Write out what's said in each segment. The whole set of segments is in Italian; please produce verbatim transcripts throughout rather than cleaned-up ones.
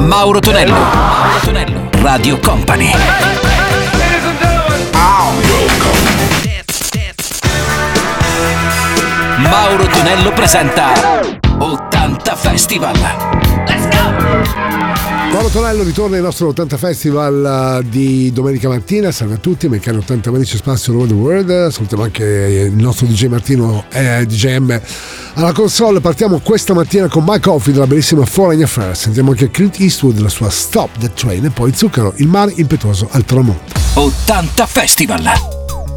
Mauro Tonello. Mauro Tonello. Radio Company. Mauro Tonello presenta ottanta Festival. Let's go! Mauro Tonello ritorna al nostro ottanta Festival di domenica mattina. Salve a tutti, americani ottanta Manici Spazio all over the world. Salutiamo anche il nostro D J Martino e D J M alla console. Partiamo questa mattina con Mike Coffey della bellissima Foreign Affairs. Sentiamo anche Clint Eastwood della sua Stop the Train e poi Zucchero, il mare impetuoso al tramonto. ottanta Festival.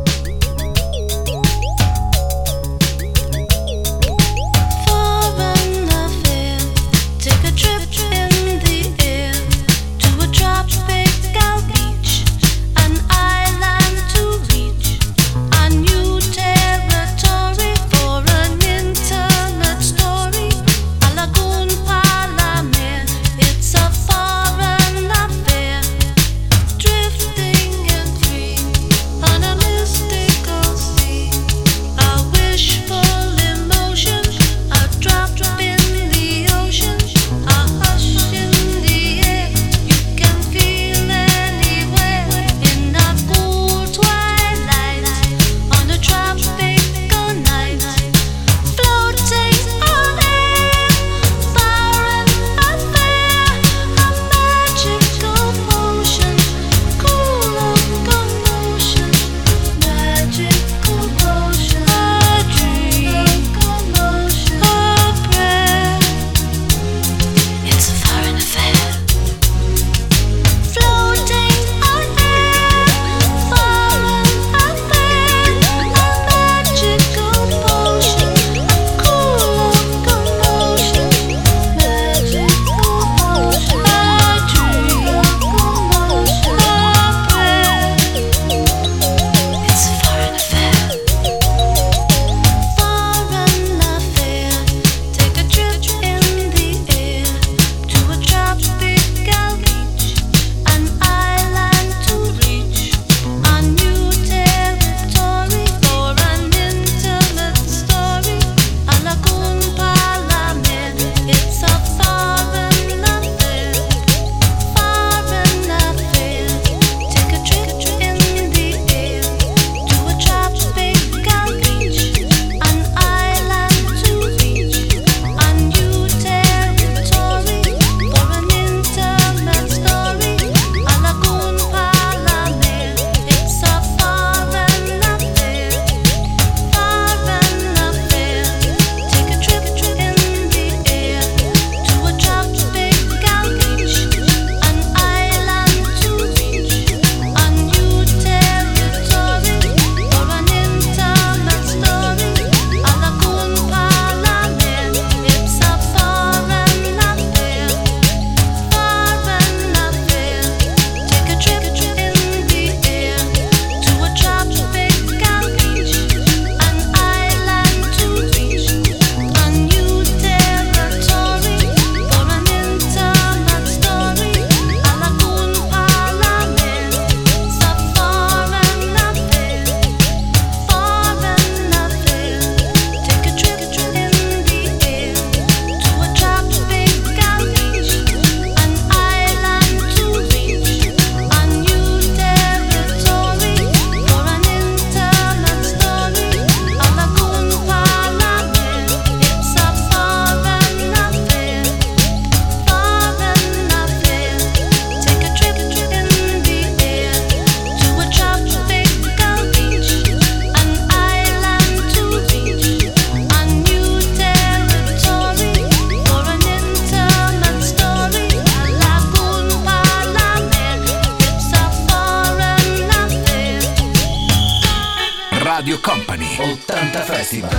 Radio Company ottanta Festival.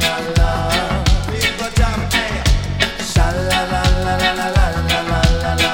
La la la la la la la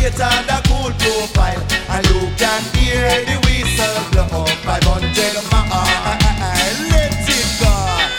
straight and a cool profile, and you can hear the whistle blow. Five hundred miles, let it go.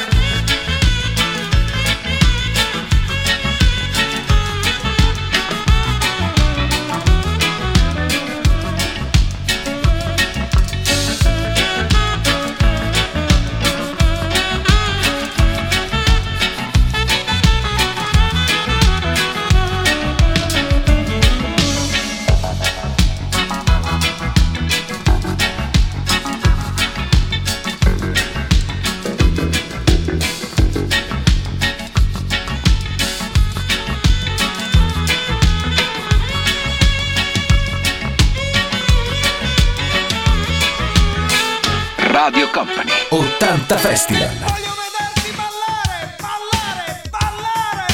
Radio Company ottanta Festival. Voglio vederti ballare, ballare, ballare.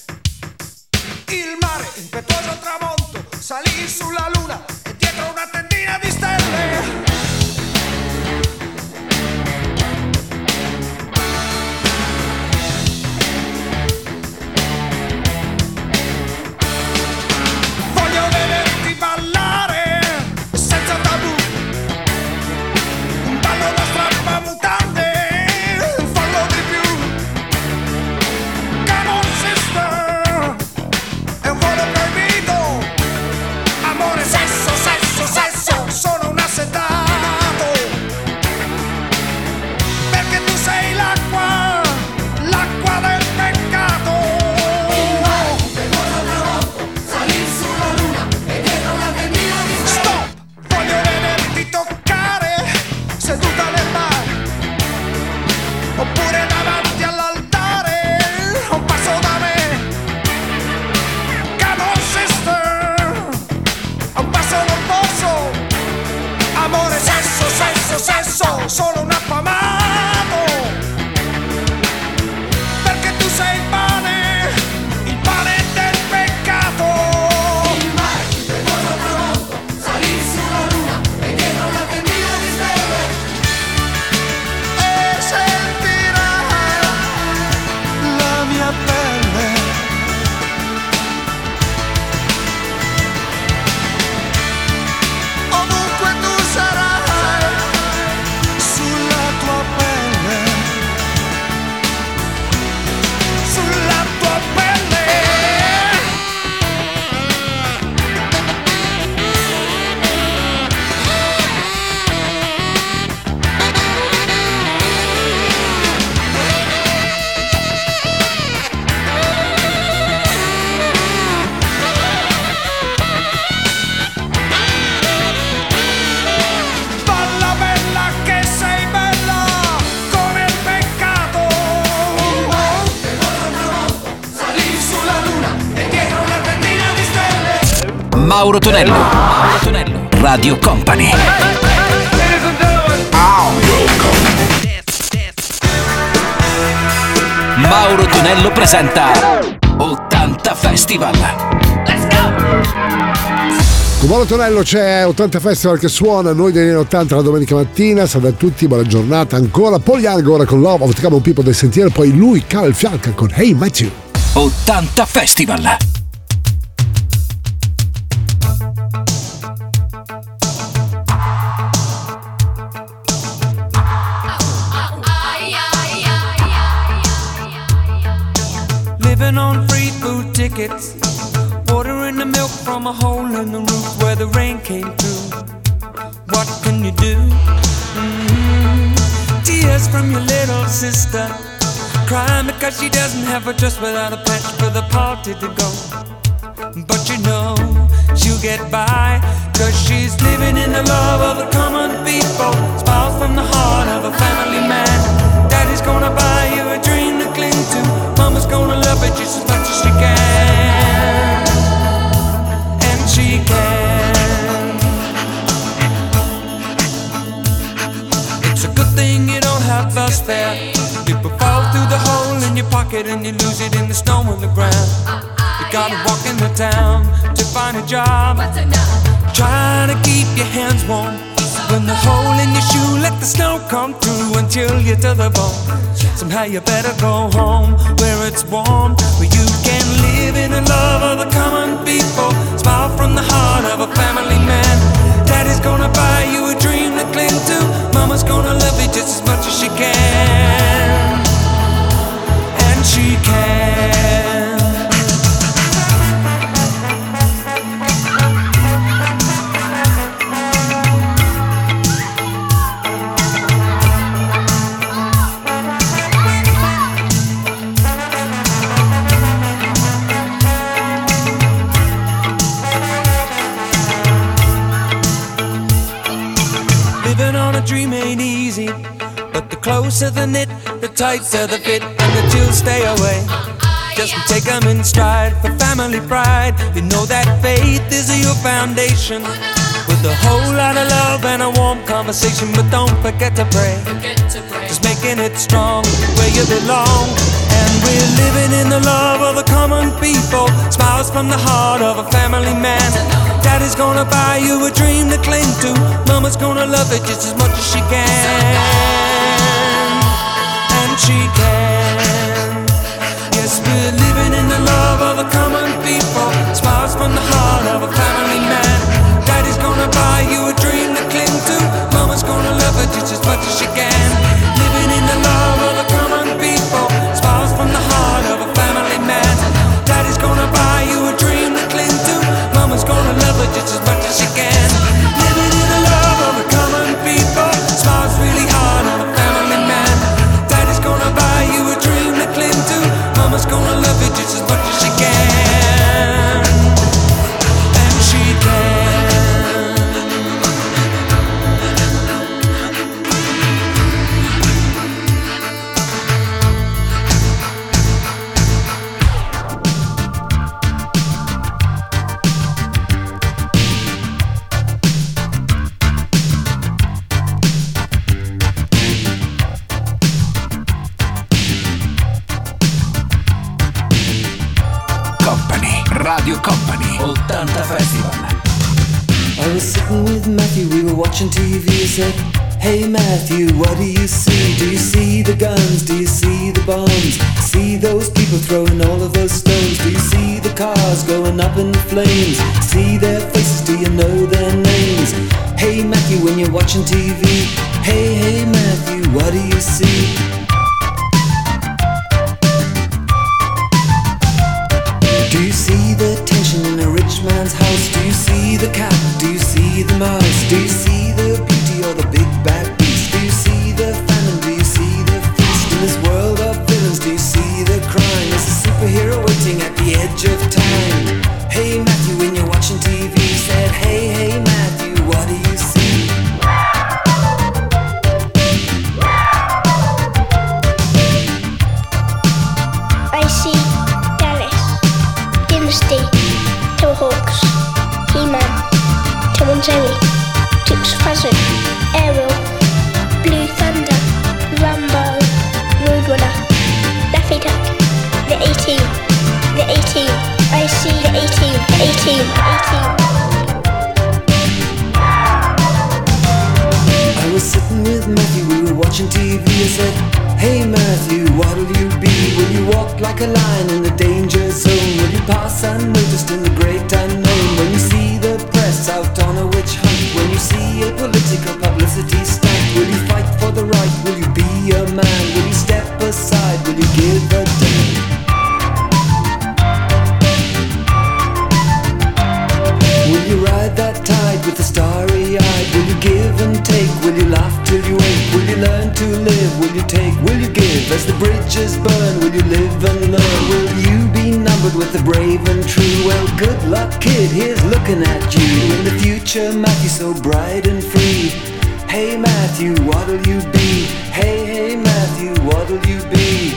Il mare, impetuoso al tramonto, salì sulla luna e dietro una tendina di stelle. Voglio vederti ballare senza tabù. Un ballo da strappa mutande, fallo di più. Come on sister, è un volo proibito. Amore, sesso, sesso, sesso, sono un assetato. Perché tu sei l'acqua, l'acqua del peccato. Stop! Voglio vederti toccare seduta nel bar, oppure davanti all'altare, un passo da me. Come on sister, un passo non posso. Amore, sesso, sesso, sesso, sono un affamato. Perché tu sei il pane, il pane del peccato. Il mare, impetuoso tramonto, salì sulla luna e dietro una tendina di stelle. E sentirai la mia pelle. Ovunque tu sarai, sulla tua pelle, sulla tua pelle. Balla bella che sei bella come il peccato. Salì sulla luna e dietro una tendina di stelle. Mauro Tonello, Mauro Tonello, Radio Company. Mauro Tonello presenta ottanta Festival. Let's go! Con Mauro Tonello c'è ottanta Festival che suona, noi degli anni ottanta la domenica mattina. Salve a tutti, buona giornata ancora. Paul Young ora con Love of the Common People del Sentiero, poi lui, Carl Fianca con Hey Matthew. ottanta Festival. Living on free food tickets, watering the milk from a hole in the roof where the rain came through. What can you do? Mm-hmm. Tears from your little sister, crying because she doesn't have a dress without a patch for the party to go. But you know she'll get by, cause she's living in the love of the common people. Smiles from the heart of a family man. Daddy's gonna buy you a dream to cling to. Mama's gonna love it just as much as she can. And she can. It's a good thing you don't have us there. People fall through the hole in your pocket and you lose it in the snow on the ground. You gotta walk into town to find a job. Try to keep your hands warm. When the hole in your shoe, let the snow come through and chill you to the bone. Somehow you better go home where it's warm, where you can live live in the love of the common people. Smile from the heart of a family man. Daddy's gonna buy you a dream to cling to. Mama's gonna love you just as much as she can. And she can. Dream ain't easy, but the closer the knit, the tighter the fit, and the chills stay away. Just take them in stride for family pride. You know that faith is your foundation, with a whole lot of love and a warm conversation. But don't forget to pray, just making it strong where you belong. And we're living in the love of the common people. Smiles from the heart of a family man. Daddy's gonna buy you a dream to cling to. Mama's gonna love it just as much as she can. And she can. Yes, we're living in the love of the common people. Smiles from the heart of a family man. Daddy's gonna buy you a dream to cling to. Mama's gonna love it just as much as she can. Living in the love of the common people. Smiles from the heart of a family man. Daddy's gonna buy you a dream to cling to. Mama's gonna love her just as much as she can. Living in the love of the common people. Smiles really hard on a family man. Daddy's gonna buy you a dream to cling to. Mama's gonna love you just as much as she can. And she can. Radio Company ottanta Festival. I was sitting with Matthew, we were watching T V. I said, hey Matthew, what do you see? Do you see the guns? Do you see the bombs? See those people throwing all of those stones? Do you see the cars going up in flames? See their faces, do you know their names? Hey Matthew, when you're watching T V. Hey, hey Matthew, what do you see? Do you see the tension in a rich man's house? Do you see the cat? Do you see the mouse? Do you see the beauty or the big bad beast? Do you see the famine? Do you see the feast? In this world of villains, do you see the crime? There's a superhero waiting at the edge of time. Hey Matthew, when you're watching T V, said, hey, hey Matthew, what do you see? I see Dallas, Dynasty, Hawks, He-Man, Tom and Jerry, Dukes of Hazzard, Ariel, Blue Thunder, Rambo, Roadrunner, Daffy Duck, the A-Team, the A-Team, I see the A-Team, the A-Team, the A-Team. I was sitting with Matthew, we were watching T V. I said, hey Matthew, what'll you be? Will you walk like a lion in the danger zone? Will you pass unnoticed in the great unknown? When you see the press out on a witch hunt, when you see a political publicity stunt, will you fight for the right? Will you be a man? Will you step aside? Will you give a damn? Will you ride that tide with the starry eyed? Will you give and take? Will you laugh till you wake? Will you learn to live? Will you take? Will you give? As the bridges burn, will you live and learn? Will you be numbered with the brave and true? Well, good luck kid, here's looking at you. In the future, Matthew, so bright and free. Hey Matthew, what'll you be? Hey, hey Matthew, what'll you be?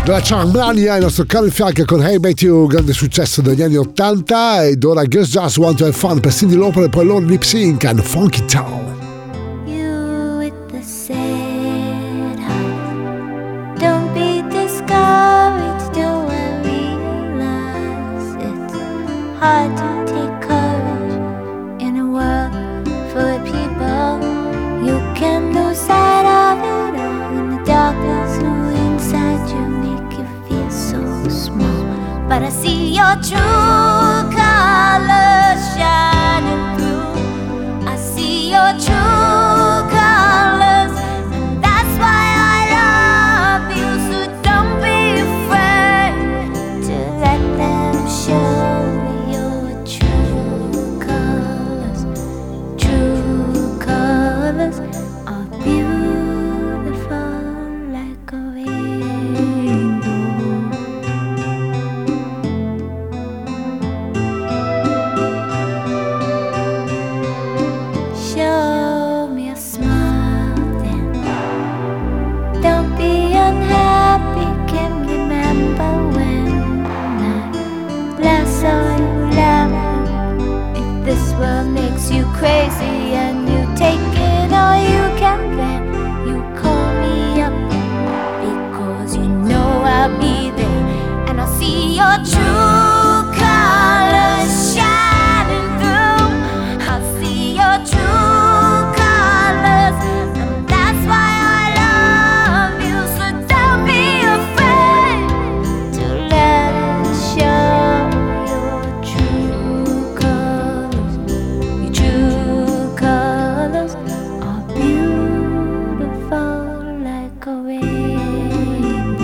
La Charmania, il nostro caro in fianco con Hey Mate You, grande successo degli anni ottanta, ed ora Girls Just Want to Have Fun per Cyndi Lauper e poi loro lip sync and Funky Town. You with the sad heart, don't be discouraged, don't realize it's hard to take courage in a world full of people. You can lose sight of it all in the darkness who inside you make you feel so small. But I see your true colors shining through. I see your true colors, and that's why I love you. So don't be afraid to let them show your true colors. True colors are beautiful like a rainbow. Show me a smile then. Don't be unhappy, can remember when I last saw you laughing. If this world makes you crazy and you take it all you can, then you call me up, because you know I'll be there, and I'll see your true colors shining through. I'll see your true colors, and that's why I love you. So don't be afraid to let it show your true colors. Your true colors are beautiful like a rainbow.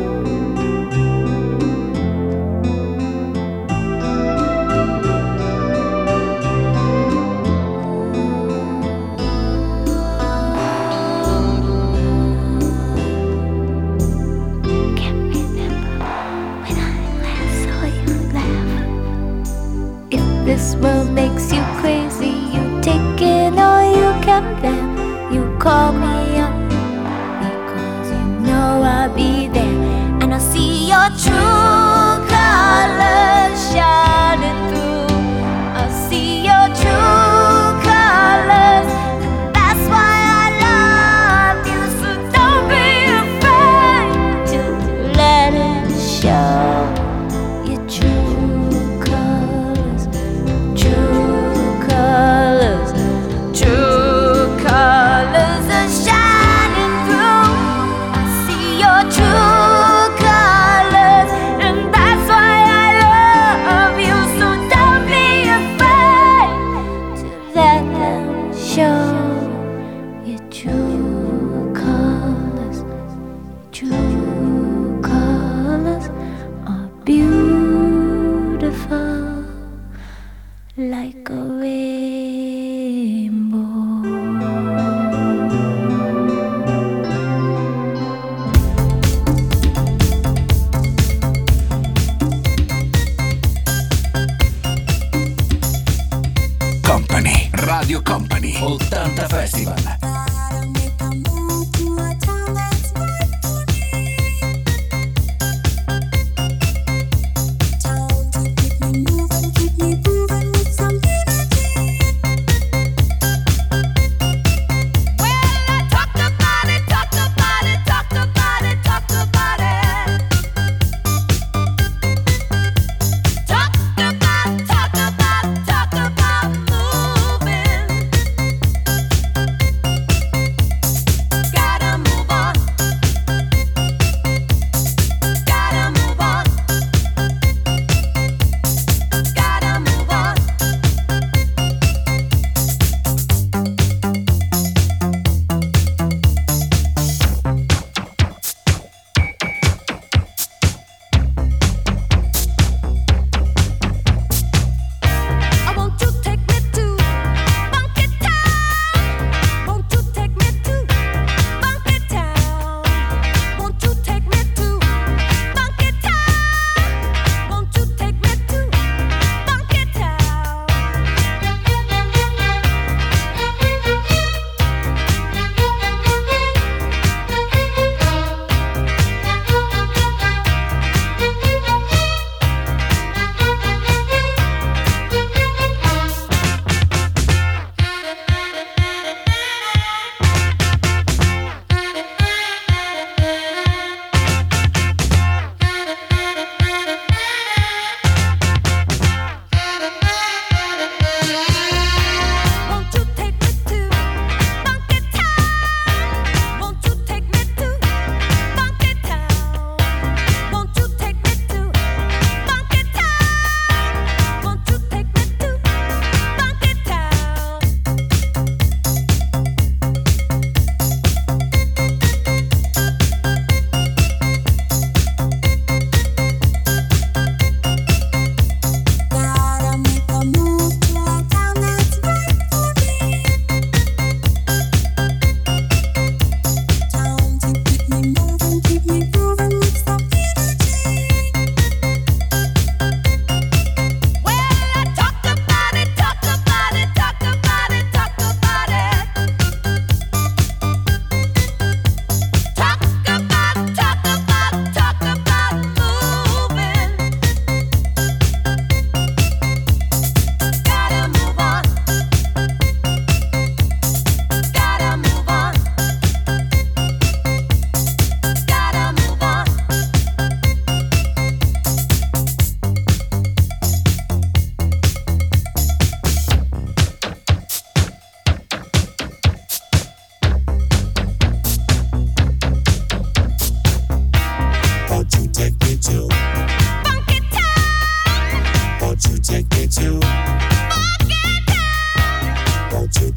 Can't remember when I last saw you laugh. If this world makes you crazy, you take it all you can, then you call me up, because you know I'll be there, and I'll see your true colors shining through. I'll see your true colors, and that's why I love you. So don't be afraid to let it show your true colors. True colors, true colors are shining through. I see your true colors, and that's why I love you. So don't be afraid to let them show your true colors. True colors are beautiful like a rainbow. Company, Radio Company, ottanta Festival. Talk about, talk about moving.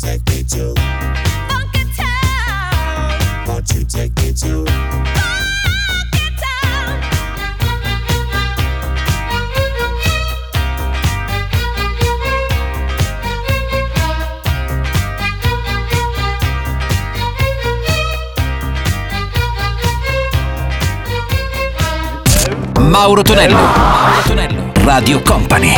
take me to Funky Town. Won't you take me to Funky Town. Mauro Tonello, Mauro Tonello, Radio Company.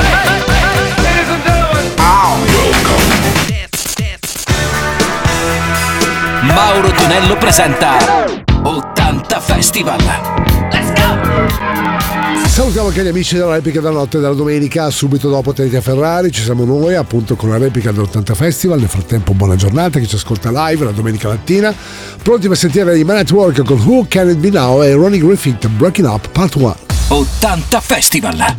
Mauro Tonello presenta ottanta Festival. Let's go! Salutiamo anche gli amici della replica della notte della domenica. Subito dopo Tenerife Ferrari ci siamo noi appunto con la replica dell'ottanta Festival. Nel frattempo buona giornata, chi ci ascolta live la domenica mattina, pronti per sentire i Man at Work con Who Can It Be Now e Ronnie Griffith Breaking Up Part uno. ottanta Festival.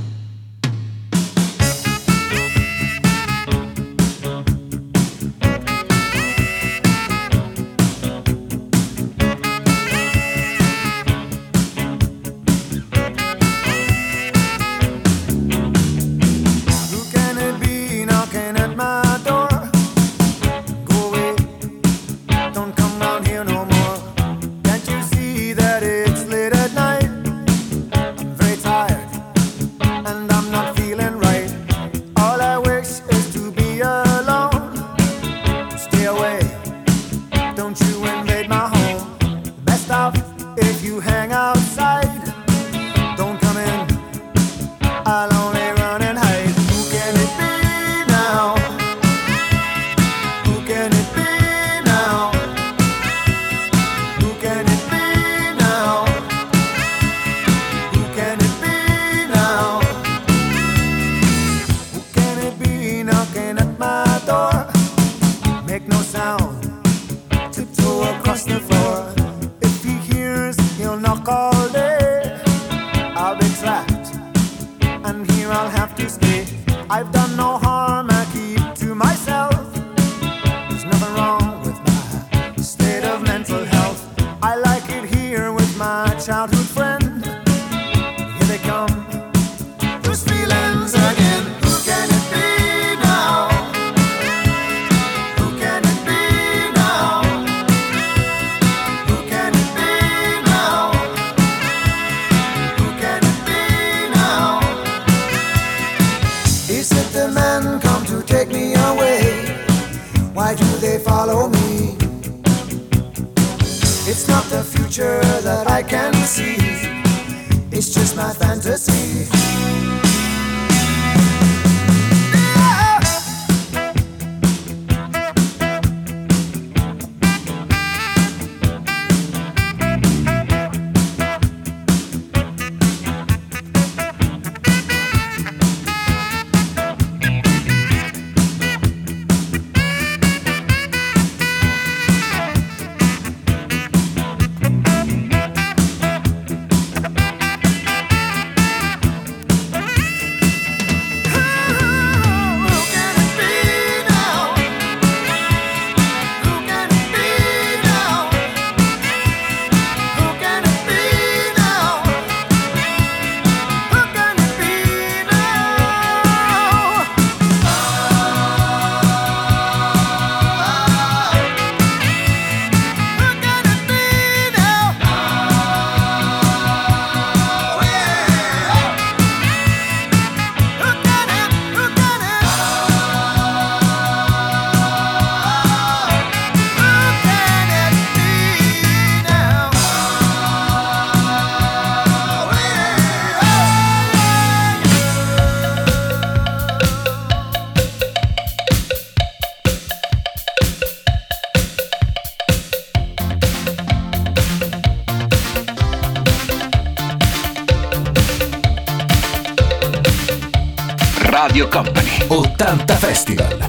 Radio Company, ottanta Festival.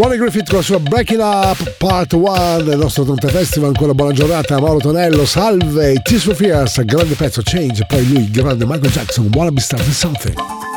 Ronnie Griffith con la sua Breaking Up Part uno del nostro ottanta Festival. Ancora buona giornata, Mauro Tonello, salve, Tears for Fears, grande pezzo, Change, poi lui, grande Michael Jackson, Wanna Be Starting Something.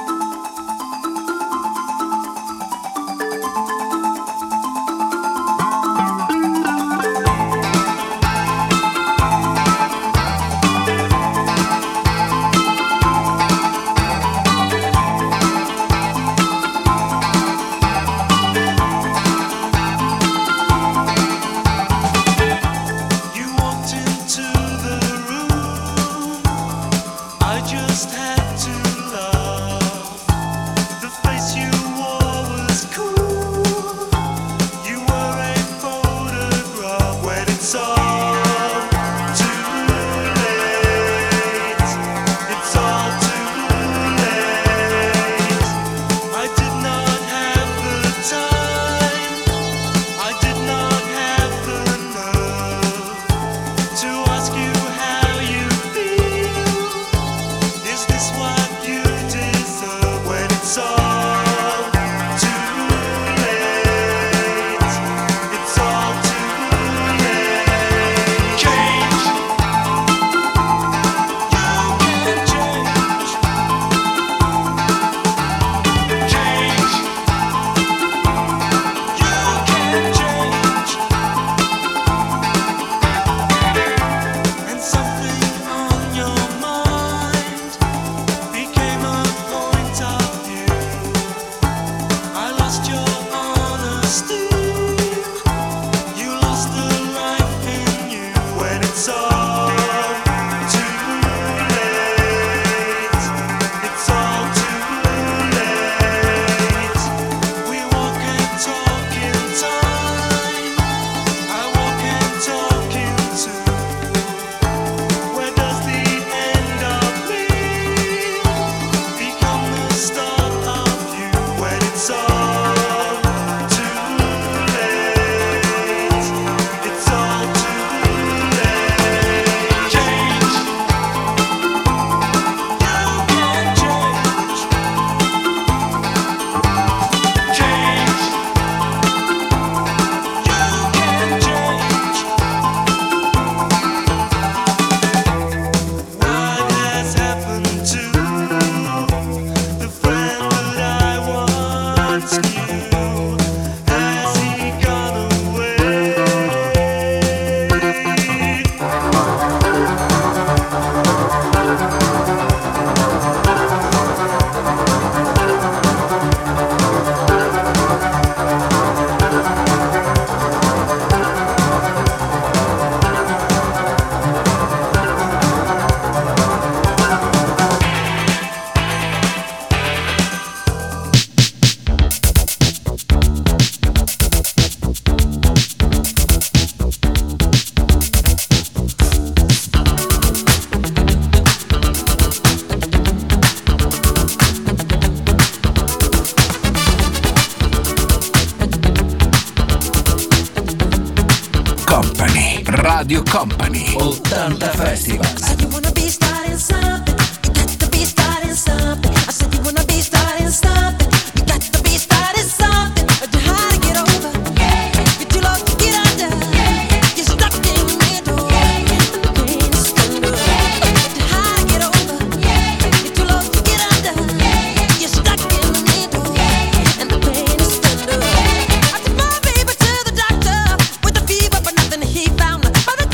Radio Company ottanta Festival.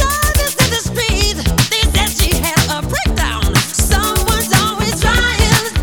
Someone's always trying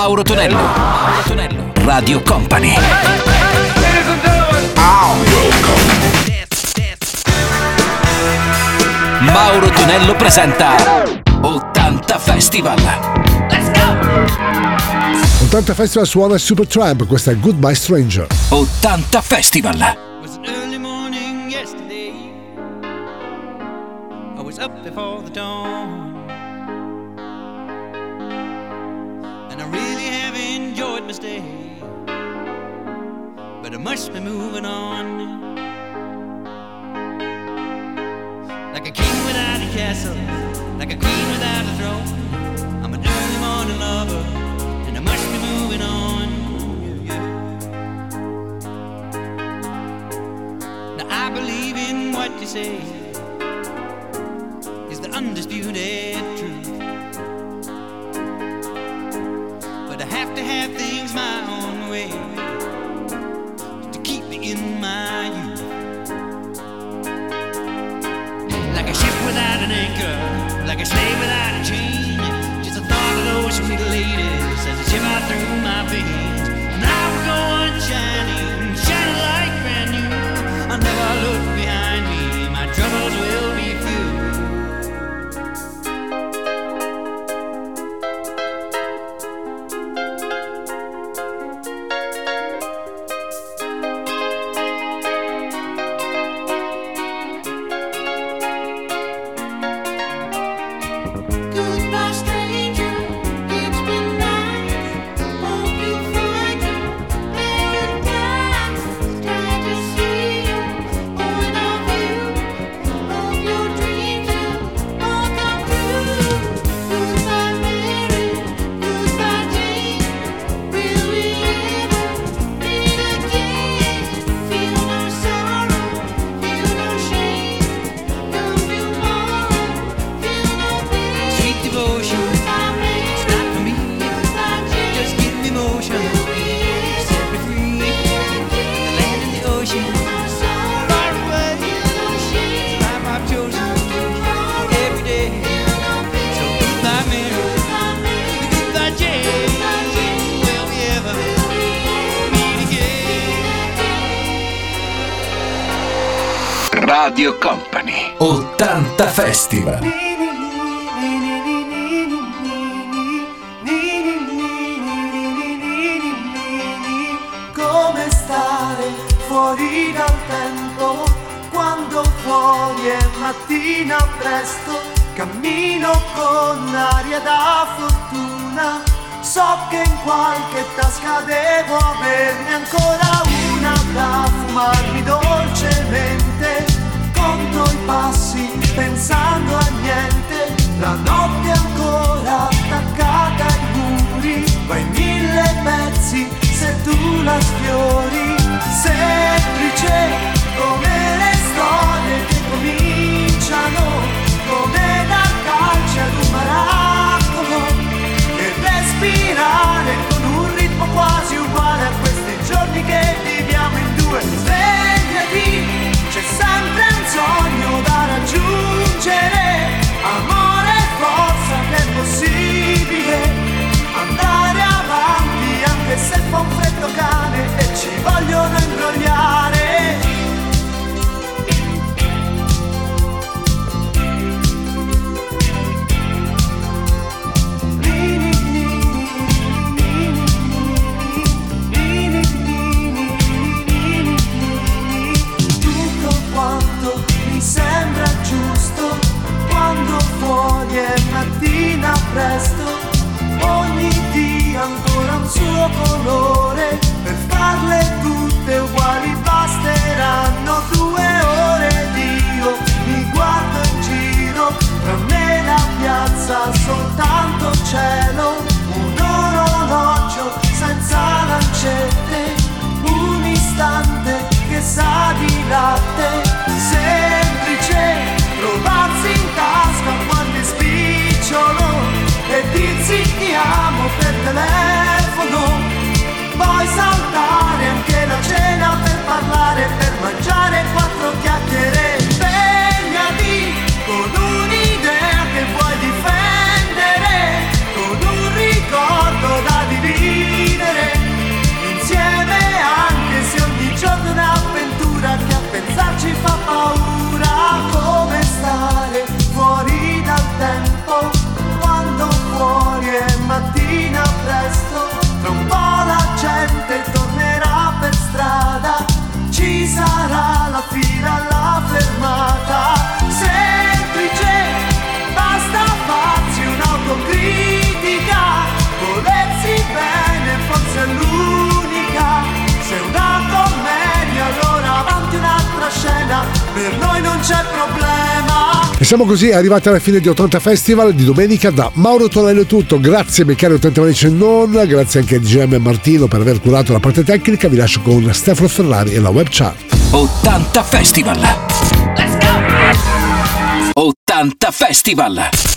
Mauro Tonello. Mauro Tonello. Radio Company. Mauro Tonello presenta ottanta Festival. Let's go! ottanta Festival suona Supertramp, questa è Goodbye Stranger. ottanta Festival. It was an early morning yesterday. I was up before the dawn, and I really have enjoyed my stay, but I must be moving on. Like a king without a castle, like a queen without a throne, I'm an early morning lover, and I must be moving on. Yeah, yeah. Now I believe in what you say is the undisputed truth, but I have to have things my own way to keep me in my youth. Like a ship without an anchor, like a slave without a chain, just a thought of those sweet ladies as a shiver through my veins. And I will go on shining, shining like brand new. I'll never look behind me, my troubles will be few. Goodbye, stranger. It's been nice. Hope you find your paradise. Try to see your point of view. Hope your dreams will all come true. Goodbye, Mary. Goodbye, Jane. Will we ever meet again? Feel no sorrow, feel no shame. Come tomorrow, feel no pain. Sweet devotion, it's not for me. Just give me motion, set me free. The land and the ocean, far away. The life I've chosen every day. So goodbye, Mary. Goodbye, Jane. Will we ever meet again? Radio Company. ottanta Festival. Come stare fuori dal tempo quando fuori è mattina presto, cammino con aria da fortuna, so che in qualche tasca devo averne ancora una da fumarmi dolcemente, conto i passi pensando a niente, la notte è ancora attaccata ai muri, va in mille pezzi se tu la sfiori, semplice come le storie che cominciano, come dar calci ad un maracolo e respirare con un ritmo quasi uguale a questi giorni che viviamo in due. Svegliati, c'è sempre un sogno da raggiungere, amore e forza che è possibile andare avanti anche se fa un freddo cane e ci va siamo così arrivati alla fine di ottanta Festival di domenica. Da Mauro Tonello è tutto, grazie miei cari ottanta Manici e non, grazie anche a D J M e Martino per aver curato la parte tecnica. Vi lascio con Stefano Ferrari e la web chart. ottanta Festival. Let's go! ottanta Festival.